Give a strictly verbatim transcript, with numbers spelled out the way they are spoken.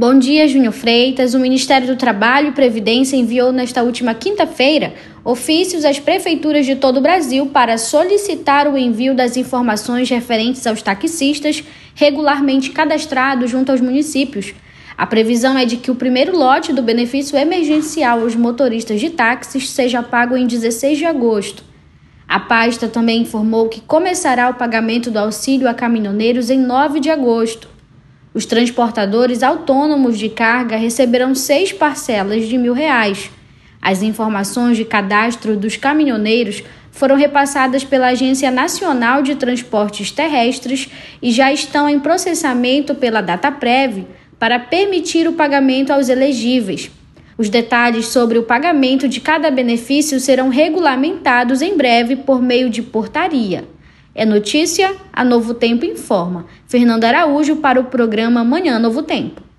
Bom dia, Júnior Freitas. O Ministério do Trabalho e Previdência enviou nesta última quinta-feira ofícios às prefeituras de todo o Brasil para solicitar o envio das informações referentes aos taxistas regularmente cadastrados junto aos municípios. A previsão é de que o primeiro lote do benefício emergencial aos motoristas de táxis seja pago em dezesseis de agosto. A pasta também informou que começará o pagamento do auxílio a caminhoneiros em nove de agosto. Os transportadores autônomos de carga receberão seis parcelas de mil reais. As informações de cadastro dos caminhoneiros foram repassadas pela Agência Nacional de Transportes Terrestres e já estão em processamento pela Dataprev para permitir o pagamento aos elegíveis. Os detalhes sobre o pagamento de cada benefício serão regulamentados em breve por meio de portaria. É notícia, a Novo Tempo informa. Fernanda Araújo para o programa Manhã Novo Tempo.